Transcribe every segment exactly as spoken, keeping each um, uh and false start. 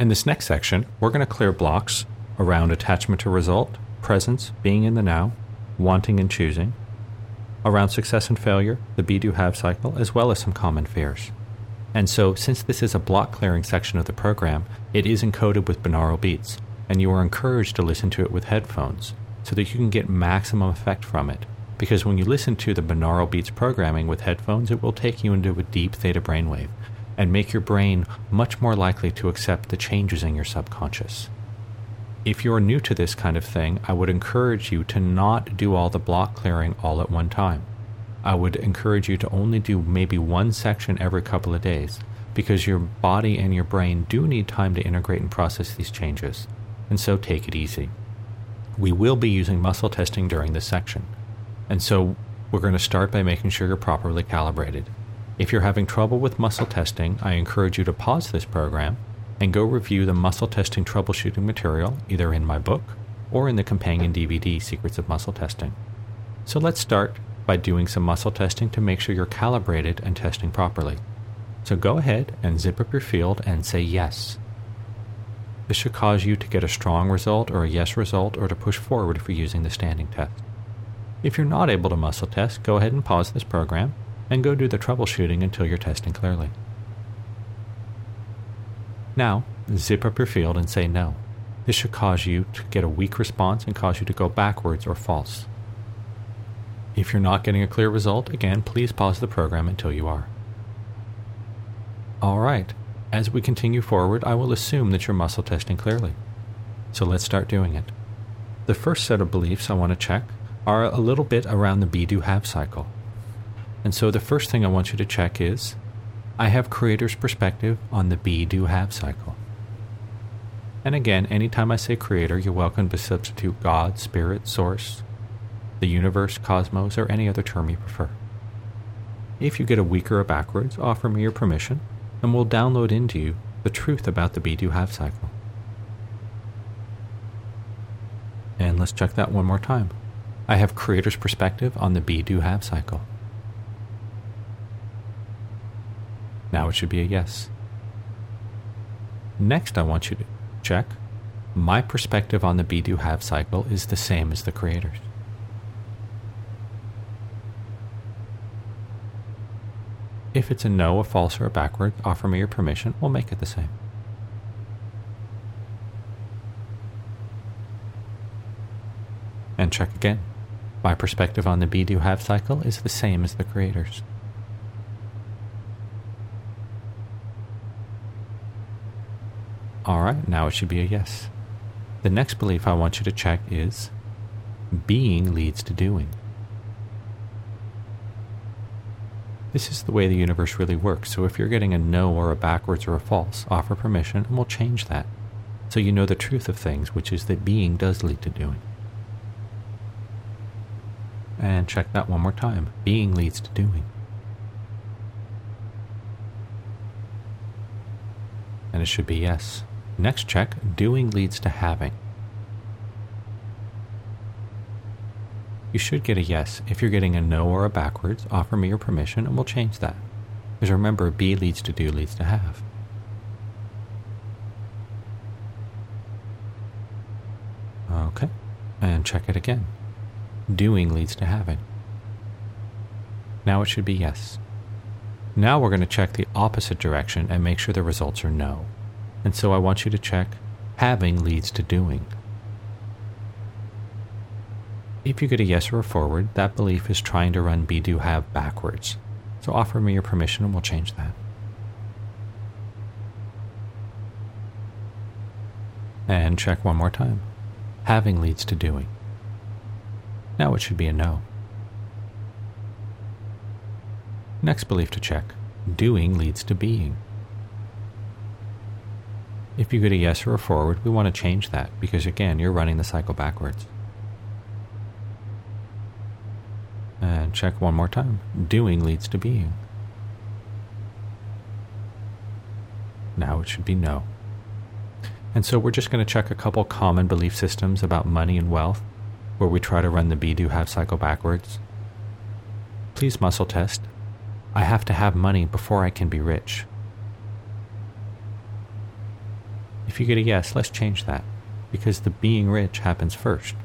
In this next section, we're going to clear blocks around attachment to result, presence, being in the now, wanting and choosing, around success and failure, the be, do, have cycle, as well as some common fears. And so, since this is a block clearing section of the program, it is encoded with binaural beats, and you are encouraged to listen to it with headphones so that you can get maximum effect from it. Because when you listen to the binaural beats programming with headphones, it will take you into a deep theta brainwave and make your brain much more likely to accept the changes in your subconscious. If you're new to this kind of thing, I would encourage you to not do all the block clearing all at one time. I would encourage you to only do maybe one section every couple of days, because your body and your brain do need time to integrate and process these changes, and so take it easy. We will be using muscle testing during this section, and so we're going to start by making sure you're properly calibrated. If you're having trouble with muscle testing, I encourage you to pause this program and go review the muscle testing troubleshooting material either in my book or in the companion D V D, Secrets of Muscle Testing. So let's start by doing some muscle testing to make sure you're calibrated and testing properly. So go ahead and zip up your field and say yes. This should cause you to get a strong result or a yes result, or to push forward if you're using the standing test. If you're not able to muscle test, go ahead and pause this program and go do the troubleshooting until you're testing clearly. Now, zip up your field and say no. This should cause you to get a weak response and cause you to go backwards or false. If you're not getting a clear result, again, please pause the program until you are. Alright, as we continue forward, I will assume that you're muscle testing clearly. So let's start doing it. The first set of beliefs I want to check are a little bit around the be, do, have cycle. And so the first thing I want you to check is, I have creator's perspective on the be, do, have cycle. And again, anytime I say creator, you're welcome to substitute God, spirit, source, the universe, cosmos, or any other term you prefer. If you get a weaker or backwards, offer me your permission, and we'll download into you the truth about the be, do, have cycle. And let's check that one more time. I have creator's perspective on the be, do, have cycle. Now it should be a yes. Next, I want you to check, my perspective on the be, do, have cycle is the same as the creator's. If it's a no, a false, or a backward, offer me your permission, we'll make it the same. And check again. My perspective on the be, do, have cycle is the same as the creator's. Alright, now it should be a yes. The next belief I want you to check is, being leads to doing. This is the way the universe really works, so if you're getting a no or a backwards or a false, offer permission and we'll change that. So you know the truth of things, which is that being does lead to doing. And check that one more time. Being leads to doing. And it should be yes. Next check, doing leads to having. You should get a yes. If you're getting a no or a backwards, offer me your permission and we'll change that. Because remember, be leads to do leads to have. Okay, and check it again. Doing leads to having. Now it should be yes. Now we're going to check the opposite direction and make sure the results are no. And so I want you to check, having leads to doing. If you get a yes or a forward, that belief is trying to run be, do, have backwards. So offer me your permission and we'll change that. And check one more time. Having leads to doing. Now it should be a no. Next belief to check. Doing leads to being. If you get a yes or a forward, we want to change that because again, you're running the cycle backwards. And check one more time. Doing leads to being. Now it should be no. And so we're just going to check a couple common belief systems about money and wealth where we try to run the be, do, have cycle backwards. Please muscle test. I have to have money before I can be rich. If you get a yes, let's change that, because the being rich happens first.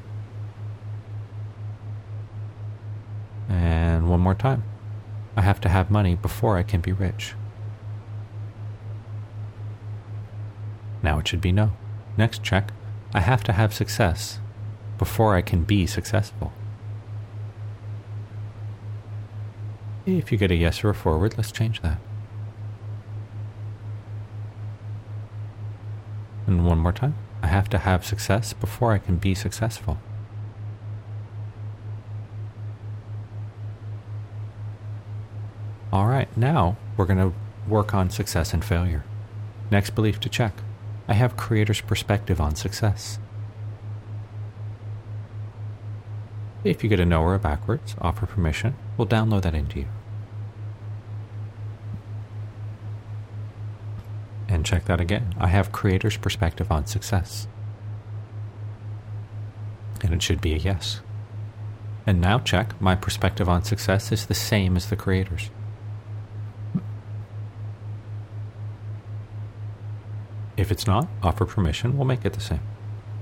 And one more time. I have to have money before I can be rich. Now it should be no. Next check. I have to have success before I can be successful. If you get a yes or a forward, let's change that. And one more time. I have to have success before I can be successful. All right, now we're going to work on success and failure. Next belief to check. I have creator's perspective on success. If you get a no or a backwards, offer permission, we'll download that into you. And check that again. I have creator's perspective on success. And it should be a yes. And now check, my perspective on success is the same as the creator's. If it's not, offer permission, we'll make it the same.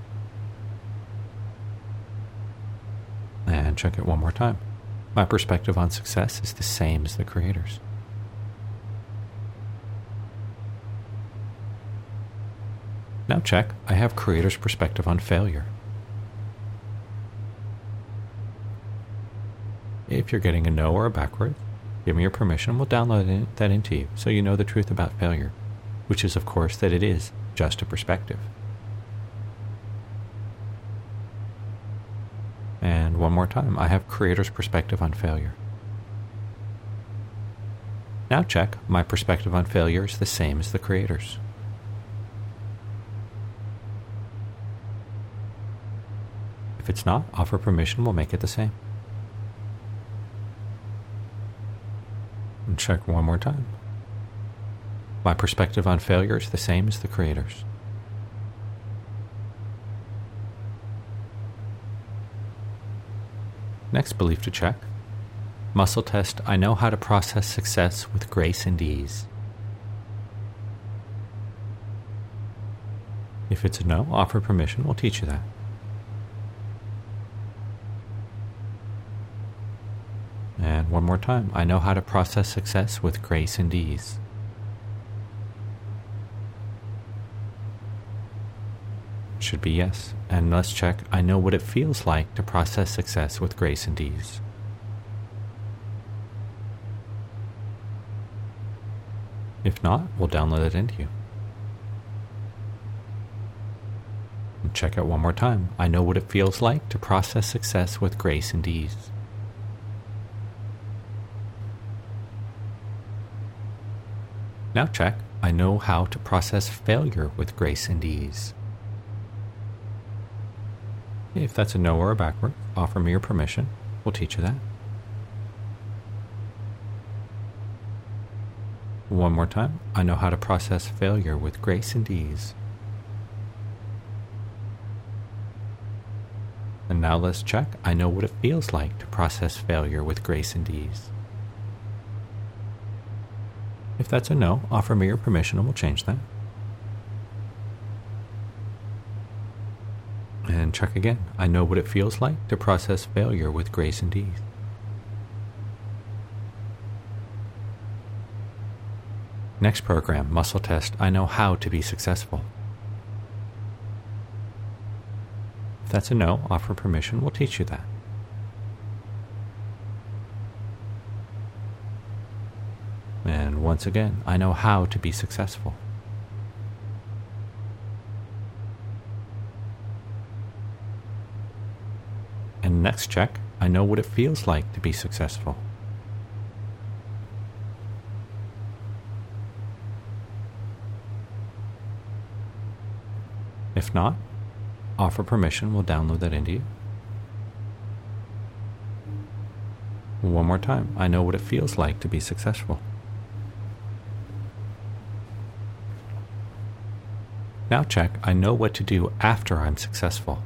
And check it one more time. My perspective on success is the same as the creator's. Now check, I have creator's perspective on failure. If you're getting a no or a backward, give me your permission, we'll download that into you so you know the truth about failure, which is, of course, that it is just a perspective. And one more time, I have creator's perspective on failure. Now check, my perspective on failure is the same as the creator's. If it's not, offer permission, we'll make it the same. And check one more time. My perspective on failure is the same as the creator's. Next belief to check. Muscle test, I know how to process success with grace and ease. If it's a no, offer permission, we'll teach you that. And one more time, I know how to process success with grace and ease. Should be yes. And let's check, I know what it feels like to process success with grace and ease. If not, we'll download it into you. And check it one more time. I know what it feels like to process success with grace and ease. Now check, I know how to process failure with grace and ease. If that's a no or a backward, offer me your permission. We'll teach you that. One more time. I know how to process failure with grace and ease. And now let's check. I know what it feels like to process failure with grace and ease. If that's a no, offer me your permission and we'll change that. And check again. I know what it feels like to process failure with grace and ease. Next program, muscle test. I know how to be successful. If that's a no, offer permission. We'll teach you that. And once again, I know how to be successful. And next check, I know what it feels like to be successful. If not, offer permission, we'll download that into you. One more time, I know what it feels like to be successful. Now check, I know what to do after I'm successful.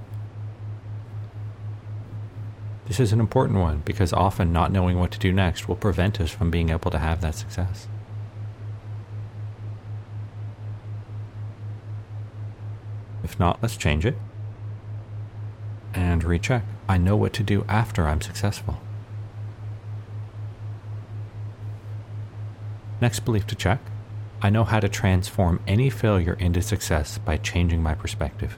This is an important one because often not knowing what to do next will prevent us from being able to have that success. If not, let's change it. And recheck. I know what to do after I'm successful. Next belief to check. I know how to transform any failure into success by changing my perspective.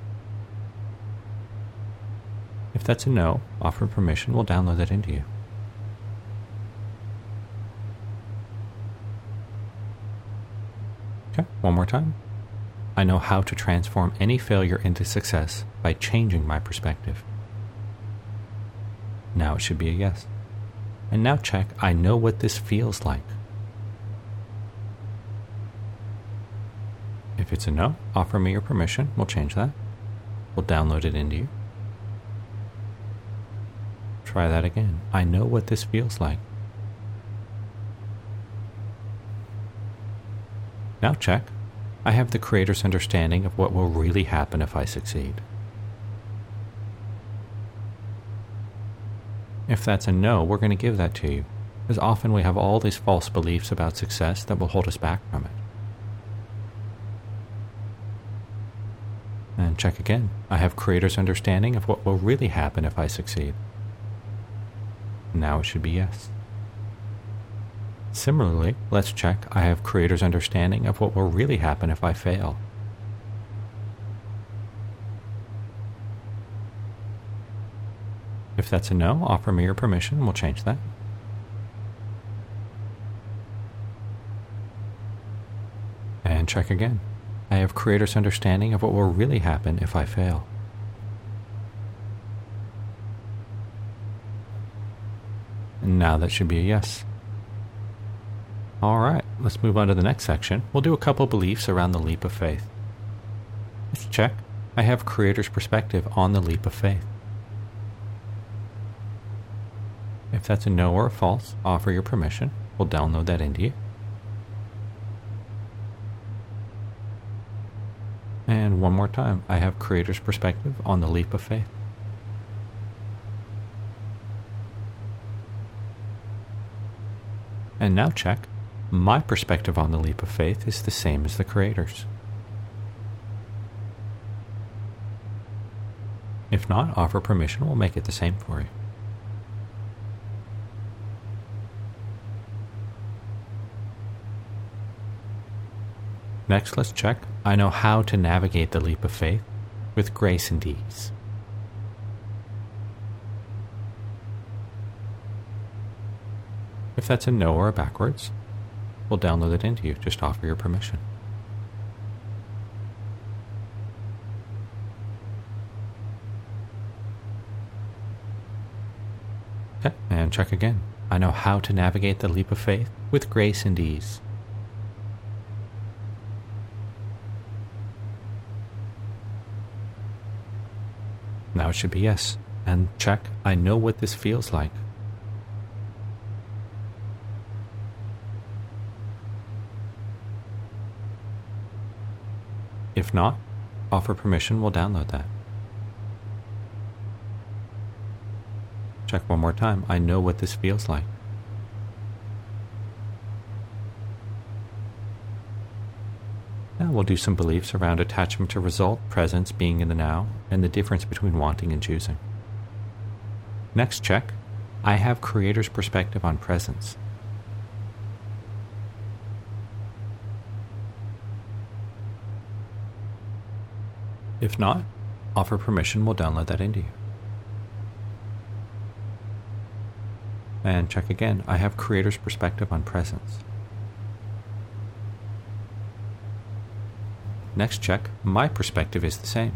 If that's a no, offer permission, we'll download that into you. Okay, one more time. I know how to transform any failure into success by changing my perspective. Now it should be a yes. And now check, I know what this feels like. If it's a no, offer me your permission, we'll change that. We'll download it into you. Try that again. I know what this feels like. Now check. I have the creator's understanding of what will really happen if I succeed. If that's a no, we're going to give that to you, as often we have all these false beliefs about success that will hold us back from it. And check again. I have creator's understanding of what will really happen if I succeed. Now it should be yes. Similarly, let's check. I have creator's understanding of what will really happen if I fail. If that's a no, offer me your permission and we'll change that. And check again. I have creator's understanding of what will really happen if I fail. And now that should be a yes. All right, let's move on to the next section. We'll do a couple beliefs around the leap of faith. Let's check. I have creator's perspective on the leap of faith. If that's a no or a false, offer your permission. We'll download that into you. And one more time, I have creator's perspective on the leap of faith. And now check. My perspective on the leap of faith is the same as the creator's. If not, offer permission, we'll make it the same for you. Next, let's check. I know how to navigate the leap of faith with grace and ease. If that's a no or a backwards, we'll download it into you. Just offer your permission. Okay, and check again. I know how to navigate the leap of faith with grace and ease. Now it should be yes. And check. I know what this feels like. If not, offer permission, we'll download that. Check one more time. I know what this feels like. Now we'll do some beliefs around attachment to result, presence, being in the now, and the difference between wanting and choosing. Next, check. I have creator's perspective on presence. If not, offer permission, we'll download that into you. And check again. I have creator's perspective on presence. Next, check. My perspective is the same.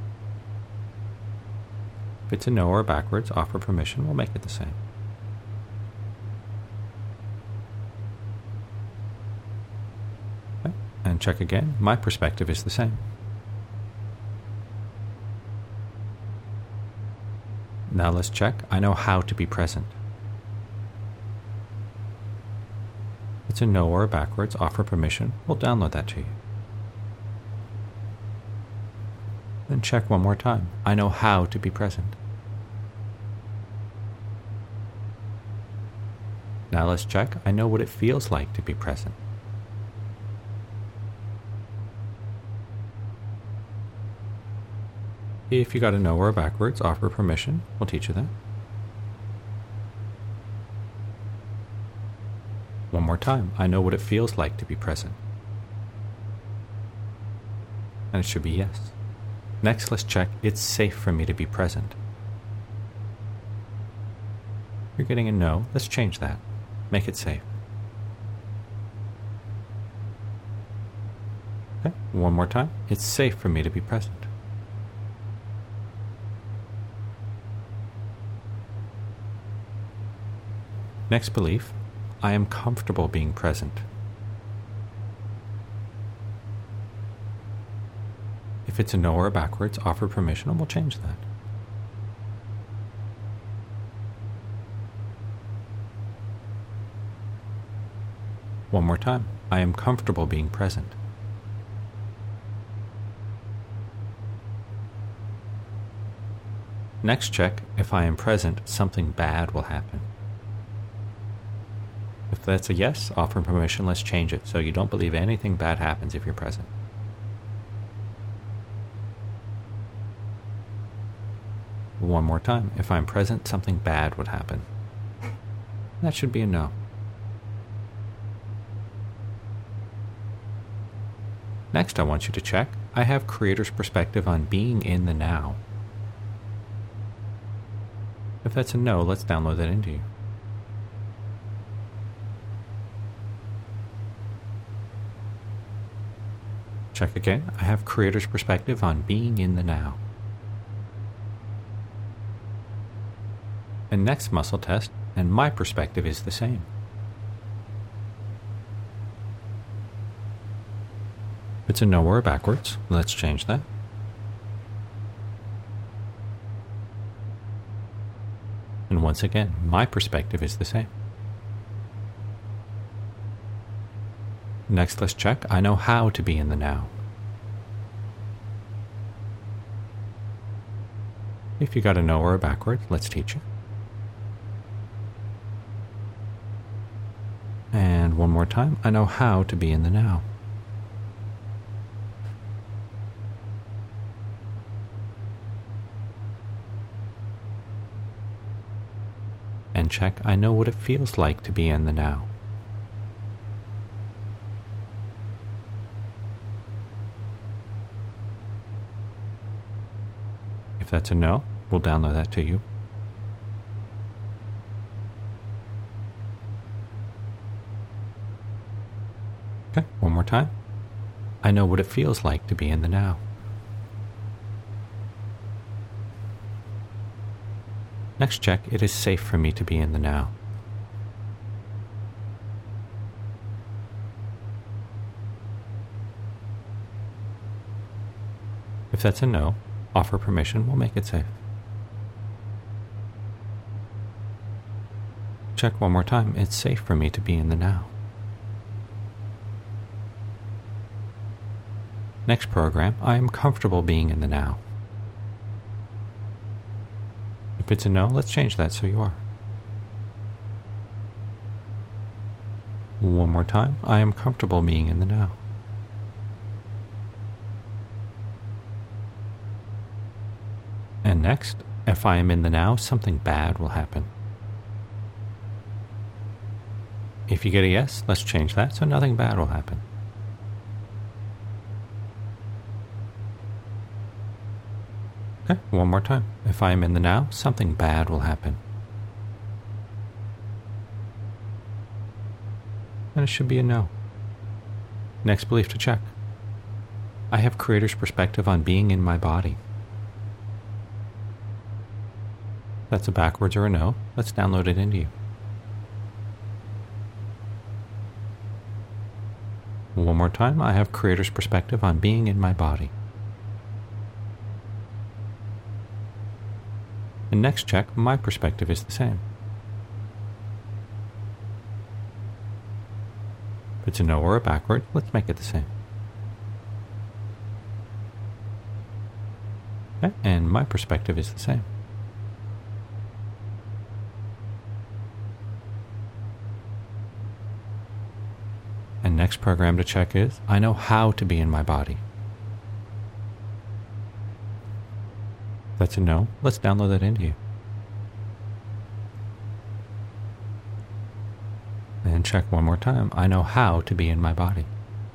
If it's a no or backwards, offer permission, we'll make it the same. Okay. And check again. My perspective is the same. Now let's check. I know how to be present. If it's a no or a backwards, offer permission, we'll download that to you. Then check one more time. I know how to be present. Now let's check. I know what it feels like to be present. If you got a no or a backwards, offer permission. We'll teach you that. One more time. I know what it feels like to be present. And it should be yes. Next, let's check it's safe for me to be present. You're getting a no. Let's change that. Make it safe. Okay, one more time. It's safe for me to be present. Next belief, I am comfortable being present. If it's a no or a backwards, offer permission and we'll change that. One more time. I am comfortable being present. Next check, if I am present, something bad will happen. If that's a yes, offer permission, let's change it so you don't believe anything bad happens if you're present. One more time. If I'm present, something bad would happen. That should be a no. Next, I want you to check, I have creator's perspective on being in the now. If that's a no, let's download that into you. Check again, I have creator's perspective on being in the now. And next muscle test, and my perspective is the same. If it's a no or a backwards, let's change that. And once again, my perspective is the same. Next, let's check, I know how to be in the now. If you got a no or a backwards, let's teach you. And one more time, I know how to be in the now. And check, I know what it feels like to be in the now. If that's a no, we'll download that to you. Okay, one more time. I know what it feels like to be in the now. Next check, it is safe for me to be in the now. If that's a no, offer permission, we'll make it safe. Check one more time, it's safe for me to be in the now. Next program, I am comfortable being in the now. If it's a no, let's change that so you are. One more time, I am comfortable being in the now. And next, if I am in the now, something bad will happen. If you get a yes, let's change that so nothing bad will happen. Okay, one more time. If I am in the now, something bad will happen. And it should be a no. Next belief to check. I have creator's perspective on being in my body. That's a backwards or a no. Let's download it into you. One more time. I have creator's perspective on being in my body. And next check, my perspective is the same. If it's a no or a backward, let's make it the same. Okay, and my perspective is the same. And next program to check is, I know how to be in my body. that's a no, let's download that into you. And check one more time. I know how to be in my body.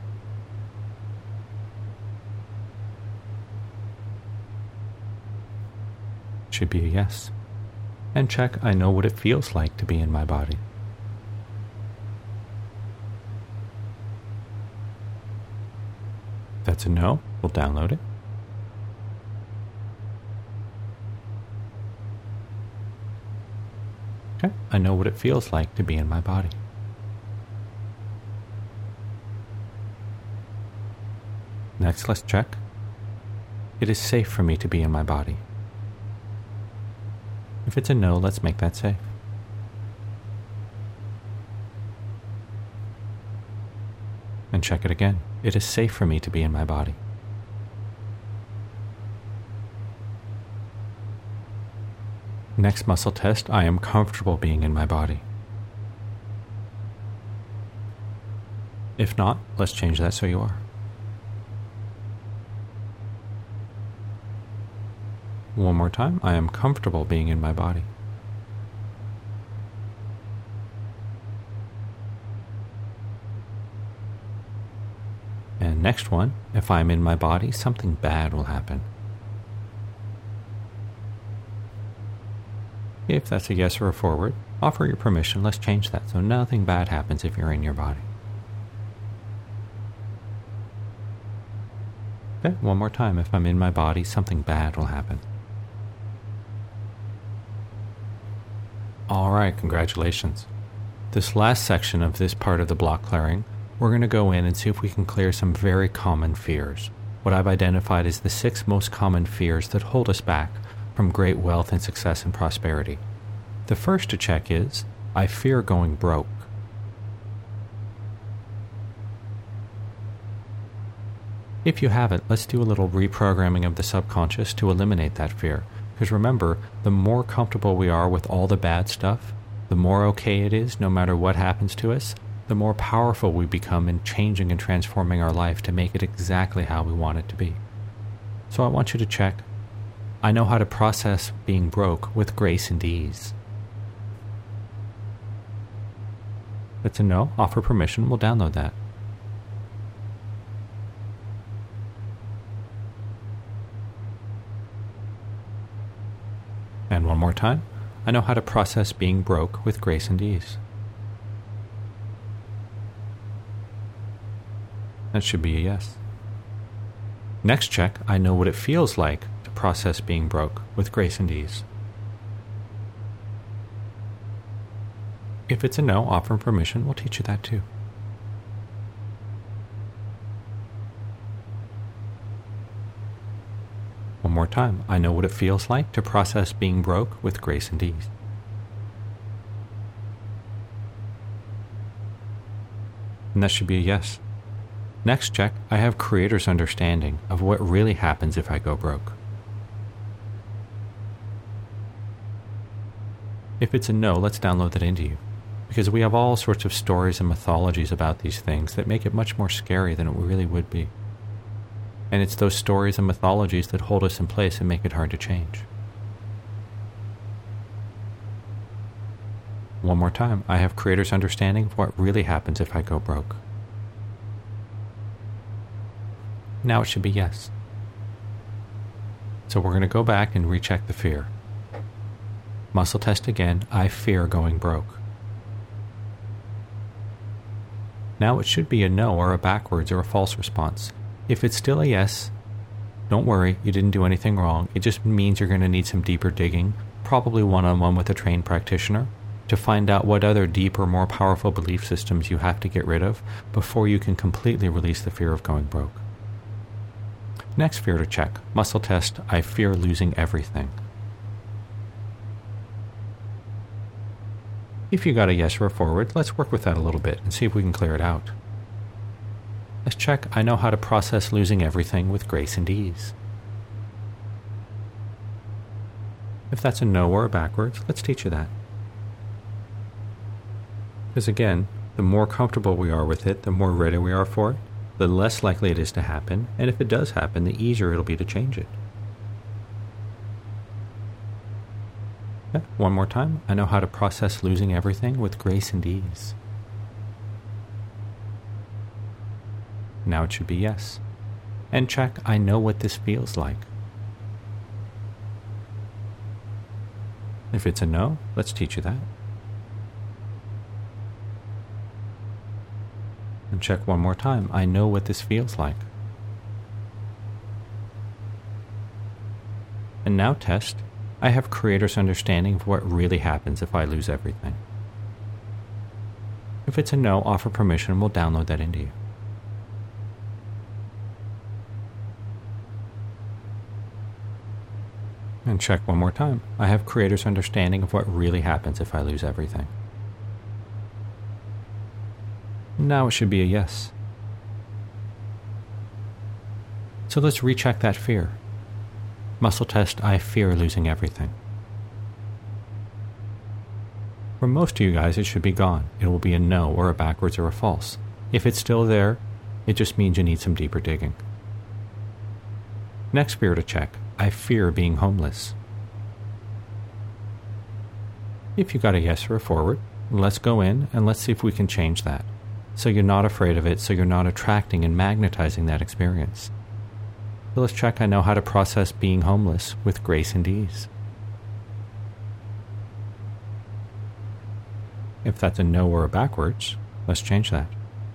Should be a yes. And check, I know what it feels like to be in my body. That's a no, we'll download it. Okay, I know what it feels like to be in my body. Next, let's check. It is safe for me to be in my body. If it's a no, let's make that safe. And check it again. It is safe for me to be in my body. Next muscle test, I am comfortable being in my body. If not, let's change that so you are. One more time, I am comfortable being in my body. And next one, if I'm in my body, something bad will happen. If that's a yes or a forward, offer your permission, let's change that so nothing bad happens if you're in your body. Okay, one more time, if I'm in my body, something bad will happen. All right, congratulations. This last section of this part of the block clearing, we're going to go in and see if we can clear some very common fears. What I've identified as the six most common fears that hold us back from great wealth and success and prosperity. The first to check is, I fear going broke. If you haven't, let's do a little reprogramming of the subconscious to eliminate that fear. Because remember, the more comfortable we are with all the bad stuff, the more okay it is no matter what happens to us, the more powerful we become in changing and transforming our life to make it exactly how we want it to be. So I want you to check, I know how to process being broke with grace and ease. If it's a no, offer permission, we'll download that. And one more time, I know how to process being broke with grace and ease. That should be a yes. Next check, I know what it feels like to process being broke with grace and ease. If it's a no, offer permission, we'll teach you that too. One more time, I know what it feels like to process being broke with grace and ease. And that should be a yes. Next check, I have creator's understanding of what really happens if I go broke. If it's a no, let's download that into you. Because we have all sorts of stories and mythologies about these things that make it much more scary than it really would be. And it's those stories and mythologies that hold us in place and make it hard to change. One more time, I have creator's understanding of what really happens if I go broke. Now it should be yes. So we're going to go back and recheck the fear. Muscle test again, I fear going broke. Now it should be a no or a backwards or a false response. If it's still a yes, don't worry, you didn't do anything wrong. It just means you're going to need some deeper digging, probably one-on-one with a trained practitioner, to find out what other deeper, more powerful belief systems you have to get rid of before you can completely release the fear of going broke. Next fear to check, muscle test, I fear losing everything. If you got a yes or a forward, let's work with that a little bit and see if we can clear it out. Let's check, I know how to process losing everything with grace and ease. If that's a no or a backwards, let's teach you that. Because again, the more comfortable we are with it, the more ready we are for it, the less likely it is to happen, and if it does happen, the easier it'll be to change it. Okay. One more time. I know how to process losing everything with grace and ease. Now it should be yes. And check, I know what this feels like. If it's a no, let's teach you that. And check one more time. I know what this feels like. And now test, I have creator's understanding of what really happens if I lose everything. If it's a no, offer permission, we'll download that into you. And check one more time. I have creator's understanding of what really happens if I lose everything. Now it should be a yes. So let's recheck that fear. Muscle test, I fear losing everything. For most of you guys, it should be gone. It will be a no or a backwards or a false. If it's still there, it just means you need some deeper digging. Next fear to check, I fear being homeless. If you got a yes or a forward, let's go in and let's see if we can change that. So you're not afraid of it, so you're not attracting and magnetizing that experience. So let's check I know how to process being homeless with grace and ease. If that's a no or a backwards, let's change that.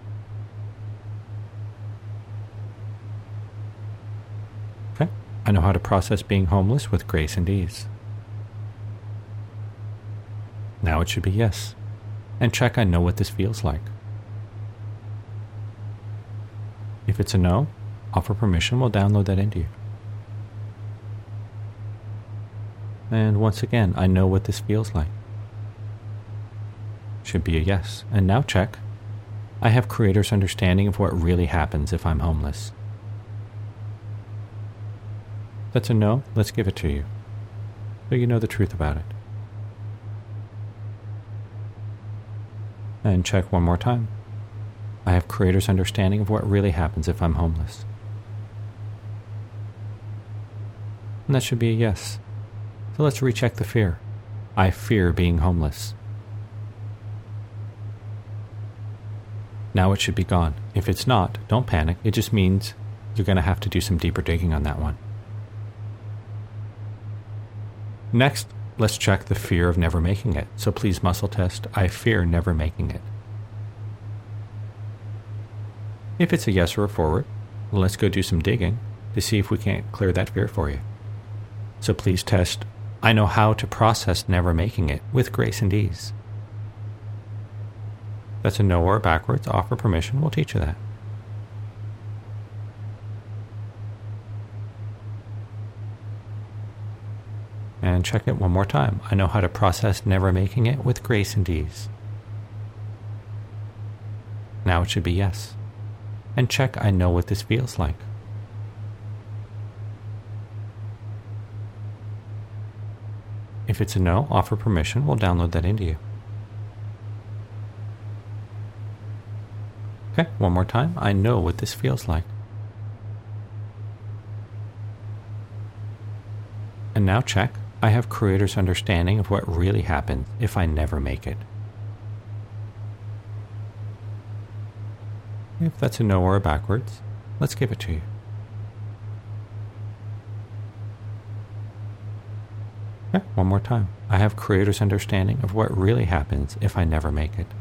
Okay, I know how to process being homeless with grace and ease. Now it should be yes. And check I know what this feels like. If it's a no, offer permission, we'll download that into you. And once again, I know what this feels like. Should be a yes. And now check, I have creator's understanding of what really happens if I'm homeless. That's a no, let's give it to you, so you know the truth about it. And check one more time. I have creator's understanding of what really happens if I'm homeless. And that should be a yes. So let's recheck the fear. I fear being homeless. Now it should be gone. If it's not, don't panic. It just means you're going to have to do some deeper digging on that one. Next, let's check the fear of never making it. So please muscle test, I fear never making it. If it's a yes or a forward, let's go do some digging to see if we can't clear that fear for you. So please test, I know how to process never making it with grace and ease. That's a no or a backwards, offer permission, we'll teach you that. And check it one more time. I know how to process never making it with grace and ease. Now it should be yes. And check, I know what this feels like. If it's a no, offer permission, we'll download that into you. Okay, one more time. I know what this feels like. And now check, I have creator's understanding of what really happens if I never make it. If that's a no or a backwards, let's give it to you. Okay, one more time. I have creator's understanding of what really happens if I never make it.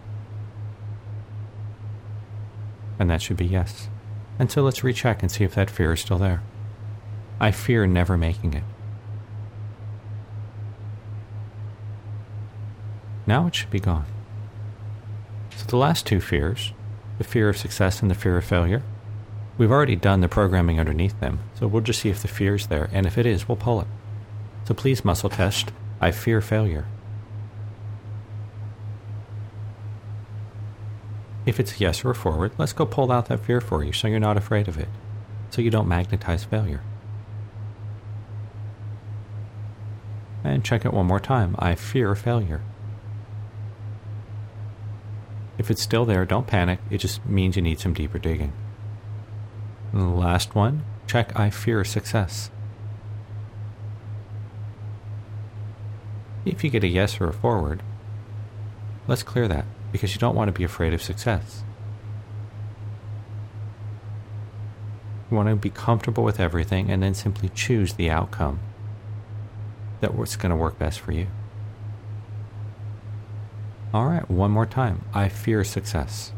And that should be yes. And so let's recheck and see if that fear is still there. I fear never making it. Now it should be gone. So the last two fears, the fear of success and the fear of failure, we've already done the programming underneath them, so we'll just see if the fear is there, and if it is, we'll pull it. So please muscle test, I fear failure. If it's a yes or a forward, let's go pull out that fear for you so you're not afraid of it, so you don't magnetize failure. And check it one more time, I fear failure. If it's still there, don't panic, it just means you need some deeper digging. And the last one, check I fear success. If you get a yes or a forward, let's clear that, because you don't want to be afraid of success. You want to be comfortable with everything and then simply choose the outcome that what's going to work best for you. All right, one more time. I fear success.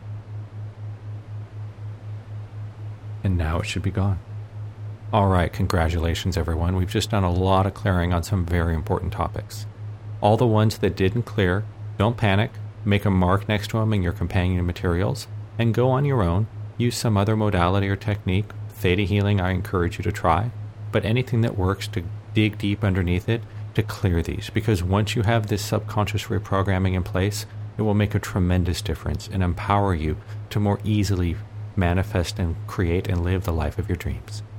And now it should be gone. All right, congratulations, everyone. We've just done a lot of clearing on some very important topics. All the ones that didn't clear, don't panic. Make a mark next to them in your companion materials and go on your own. Use some other modality or technique. Theta healing, I encourage you to try. But anything that works to dig deep underneath it to clear these. Because once you have this subconscious reprogramming in place, it will make a tremendous difference and empower you to more easily manifest and create and live the life of your dreams.